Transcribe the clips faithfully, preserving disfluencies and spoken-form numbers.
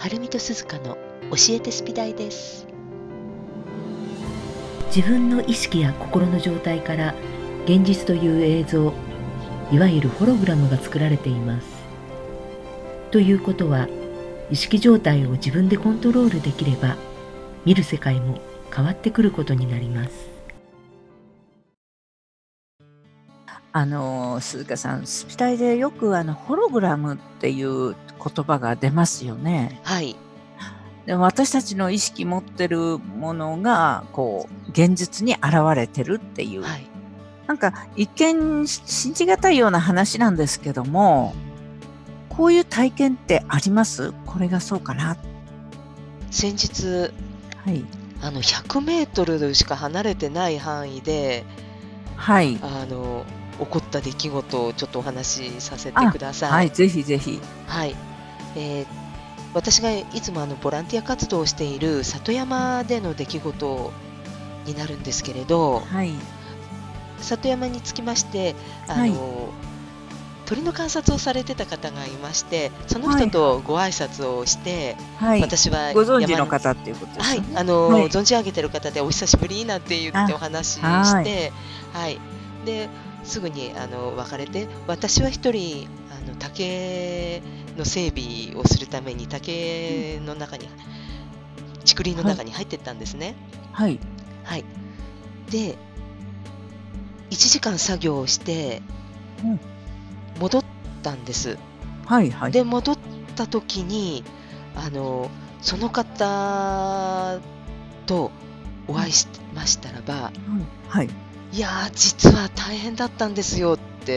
はるみとすずかの教えてスピ大です。 自分の意識や心の状態から現実という映像、いわゆるホログラムが作られています。ということは、意識状態を自分でコントロールできれば、見る世界も変わってくることになります。 あの鈴鹿さん、スピ大でよくあのホログラムっていう言葉が出ますよね。 はい。 で私たちの意識持ってるものがこう現実に現れてるっていう、 はい。 なんか一見信じがたいような話なんですけども、こういう体験ってあります？これがそうかな。 先日、 はい。 あのひゃくメートルしか離れてない範囲で、 はい。 あの起こった出来事をちょっとお話しさせてください。 はい、ぜひぜひ。 はい。えー私がいつもあのボランティア活動をしている里山での出来事になるんですけれど、 はい。 里山につきましてあの、 はい。 鳥の観察をされてた方がいまして、その人とご挨拶をして、 はい。 私はご存知山の方っていうことですはい、 よね。 あの、 はい。 存じ上げてる方でお久しぶりなんて言ってお話しはしい。 て、はい、ですぐにあの別れて、私は一人あの竹の整備をするために竹の中に竹林のはい。 中に入ってったんですね。 はい。 はい。で、いちじかん作業をしてうん。 戻ったんです。 はいはい。 で、戻った時にあのその方とおうん。 会いしましたらば、 うん、はい。 いやー、実は大変だったんですよって。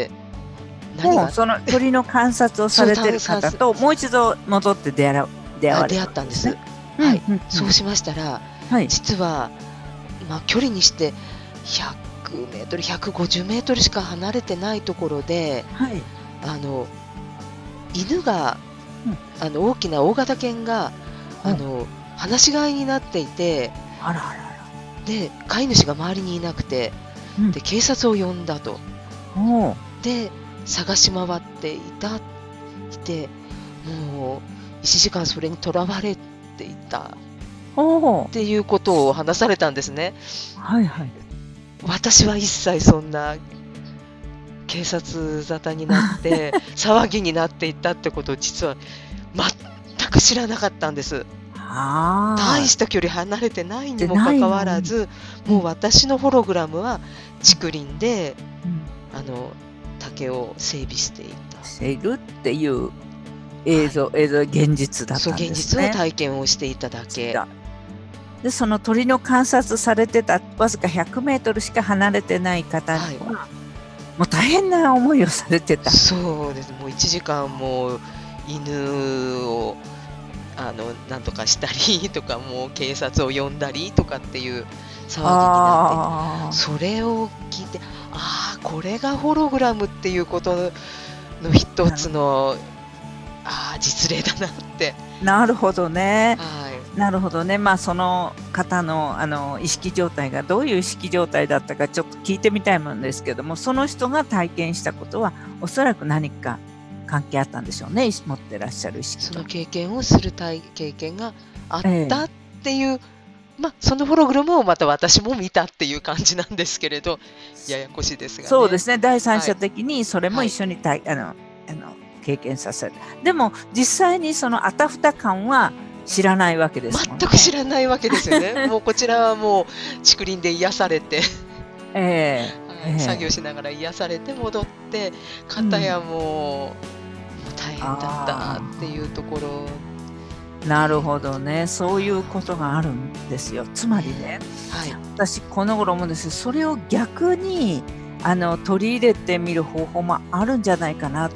何もうがその鳥の観察をさそう、 れてるたさす方ともう一度戻って出会わ出会あ、 われ出会たんですね。 ったんです。 うんはい。 うんうん。 そうしましたら、 はい。 実は、まあ、距離にしてひゃくメートル、ひゃくごじゅうメートルしか離れてないところで、 はい。 あの犬が、 うん。 あの大きな大型犬があうん。 の放し飼いになっていて、 あらあらあら。 で、飼い主が周りにいなくて、 うん。 で、警察を呼んだと。 おお。 で、探し回っていたいて、もういちじかんそれにとらわれていたっおお。 ていうことを話されたんですね。 はいはい。 私は一切そんな警察沙汰になって騒ぎになっていったってことを実は全く知らなかったんです。大はした距離離れてないい。でにもかかないのに。 わらず、もううん。 私のホログラムはうん。 竹林でうん。 あの竹を整備していた。 しているっていう映はい。 像映像現実だっそう、 たん現実のですね。 体験をしていただけ。 だ。で、その鳥の観察されてたわずかひゃくメートルしか離れてない方はい。 は、もう大変な思いをされてた。 そうです。もういちじかんも犬をあのなんとかしたりとか、もう警察を呼んだりとかっていう騒ぎになって、 ああ。 それを聞いて、ああ、これがホログラムっていうことの一なるつの、ああ、実例だなって。 なるほどね。 はい。 なるほどね。まあ、その方のあの意識状態がどういう意識状態だったかちょっと聞いてみたいもんですけども、その人が体験したことはおそらく何か関係あったんでしょうね。いし持ってらっしゃる意識と。 その経験をする体経験があっええ。 たっていう、ま、そのホログラムをまた私も見たっていう感じなんですけれど、ややこしいですがね。 そうですね。第三はい。 者的にそれもはい。 一緒にたいあのあの経験させる。でも実際にそのあたふた感は知らないわけですもん全く知ね。 らないわけですよね。もうこちらはもう竹林で癒されて、 ええ、 はい、作ええ。 業しながら癒されて戻って、 うん。 片やもう、もう大変だったってあいうところあ。なるで、 ほどね。そういうことがあるんですよ。つまりね、 はい。 私この頃思うんですけど、それを逆にあの取り入れてみる方法もあるんじゃないかなって。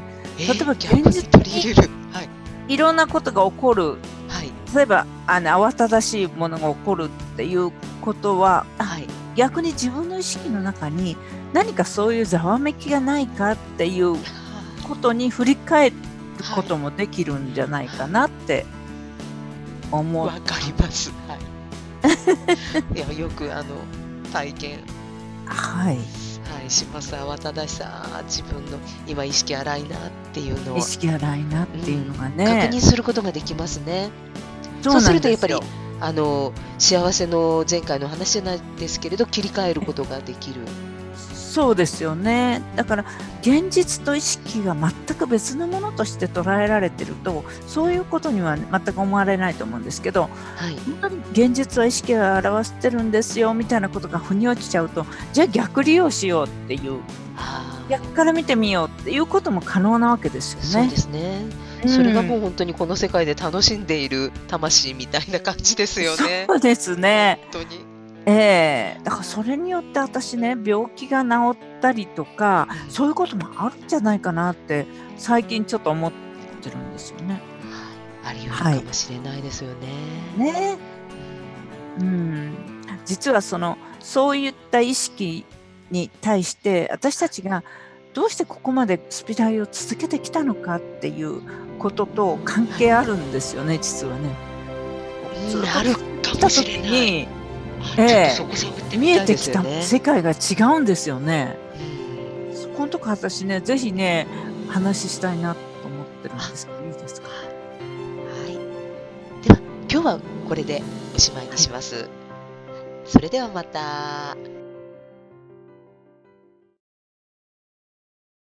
えー、 例えば現実逆に取りに入れる。はい。 いろんなことが起こる。 はい。 例えばあの慌ただしいものが起こるっていうことは、あ、 はい。 逆に自分の意識の中に何かそういうざわめきがないかっていうはことに振り返るあ、はい。 こともできるんじゃないかなって思っわかります。はい。いや、よくあの体験、 はい。 はいします。慌ただしさ、自分の今意識荒いなっていうのを、 意識荒いなっていうのがうん、 ね、 確認することができますね。 そそううすなるとやっぱりんですよ。 あの幸せの前回の話じゃないですけれど、切り替えることができる。 そうですよね。だから現実と意識が全く別のものとして捉えられてると、そういうことには全く思われないと思うんですけど、 はい。 本当に現実は意識が表してるんですよみたいなことが腑に落ちちゃうと、じゃあ逆利用しようっていう、 あ逆から見てみようっていうことも可能なわけですあ、そうよね。 ですね。 うそれがもうん、 本当にこの世界で楽しんでいる魂みたいな感じですよね。 そうですね。 本当に。 ええ、だからそれによって私ね、病気が治ったりとか、そういうこともあるんじゃないかなって最近ちょっと思ってるんですよね。 はい、あり得るはい。 かもしれないですよね。 ね。うん。実はその、そういった意識に対して私たちがどうしてここまでスピライを続けてきたのかっていうことと関はい。 係あるんですよね、実はね。 うん、 ずっとある続けてかもしきた時れない。 に、 あ、 えちょっとそえ、 こ探ってみ見えたいでてきたすよね。 世界が違うんですよね。 うん。 そこんとこ私ね、ぜひね、話したいなと思ってるんあ、 ですけど、いいですか？ はい。では、今日はこれでおしまいにはい。 します。それではまた。